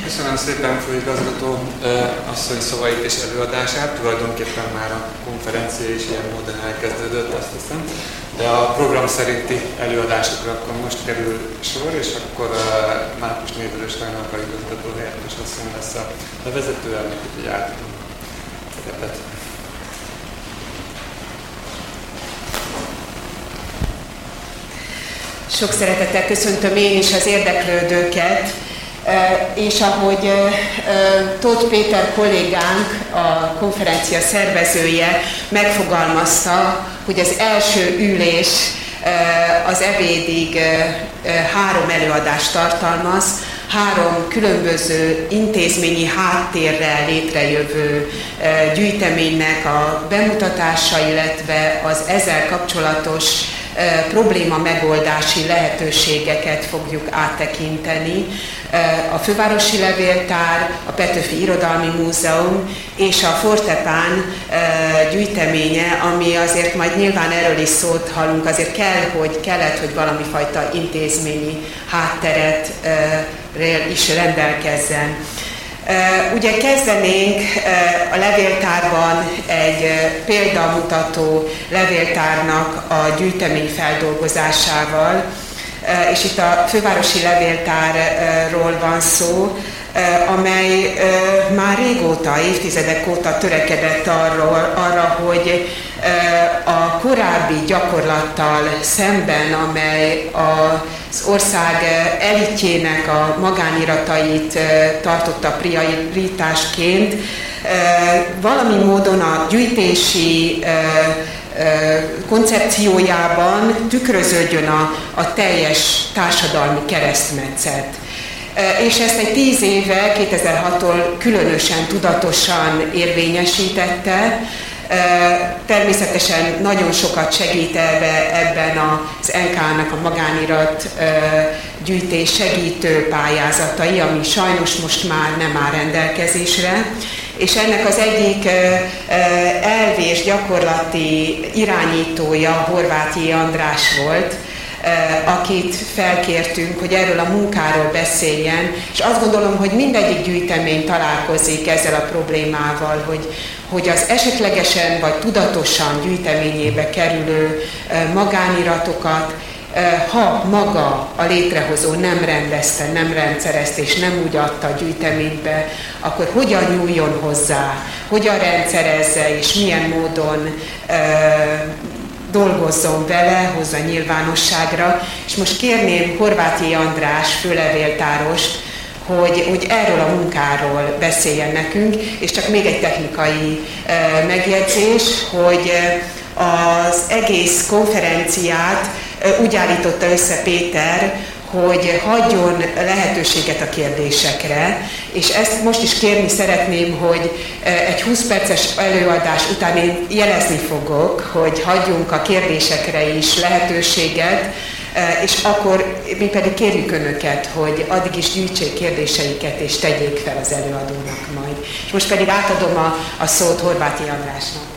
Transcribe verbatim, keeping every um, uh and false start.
Köszönöm szépen főigazgató asszony szavait és előadását. Tulajdonképpen már a konferencia is ilyen módon elkezdődött, azt hiszem. De a program szerinti előadásokra akkor most kerül sor, és akkor Márkus Névörös Rajnalka igazgató helyettes asszony lesz a bevezető elnök, úgyhogy átadom a szerepet. Sok szeretettel köszöntöm én is az érdeklődőket, és ahogy Tóth Péter kollégánk, a konferencia szervezője megfogalmazta, hogy az első ülés az ebédig három előadást tartalmaz, három különböző intézményi háttérrel létrejövő gyűjteménynek a bemutatása, illetve az ezzel kapcsolatos probléma megoldási lehetőségeket fogjuk áttekinteni. A Fővárosi Levéltár, a Petőfi Irodalmi Múzeum és a Fortepán gyűjteménye, ami azért majd nyilván erről is szót hallunk, azért kell, hogy kellett, hogy valami fajta intézményi hátteret is rendelkezzen. Ugye kezdenénk a levéltárban egy példamutató levéltárnak a gyűjtemény feldolgozásával, és itt a Fővárosi Levéltárról van szó, amely már régóta, évtizedek óta törekedett arról, arra, hogy a korábbi gyakorlattal szemben, amely az ország elitjének a magániratait tartotta prioritásként, valami módon a gyűjtési koncepciójában tükröződjön a, a teljes társadalmi keresztmetszet. És ezt egy tíz éve, kétezer-hattól különösen tudatosan érvényesítette. Természetesen nagyon sokat segít ebben az en ká-nak a magánirat gyűjtés segítő pályázatai, ami sajnos most már nem áll rendelkezésre. És ennek az egyik elv és gyakorlati irányítója Horváth András volt, akit felkértünk, hogy erről a munkáról beszéljen, és azt gondolom, hogy mindegyik gyűjtemény találkozik ezzel a problémával, hogy, hogy az esetlegesen vagy tudatosan gyűjteményébe kerülő magániratokat, ha maga a létrehozó nem rendezte, nem rendszerezte és nem úgy adta a gyűjteménybe, akkor hogyan nyúljon hozzá, hogyan rendszerezze és milyen módon dolgozzon vele, hozza nyilvánosságra. És most kérném Horváth András főlevéltárost, hogy, hogy erről a munkáról beszéljen nekünk, és csak még egy technikai uh, megjegyzés, hogy uh, az egész konferenciát uh, úgy állította össze Péter, hogy hagyjon lehetőséget a kérdésekre, és ezt most is kérni szeretném, hogy egy húsz perces előadás után én jelezni fogok, hogy hagyjunk a kérdésekre is lehetőséget, és akkor mi pedig kérjük Önöket, hogy addig is gyűjtsék kérdéseiket, és tegyék fel az előadónak majd. És most pedig átadom a, a szót Horváth Andrásnak.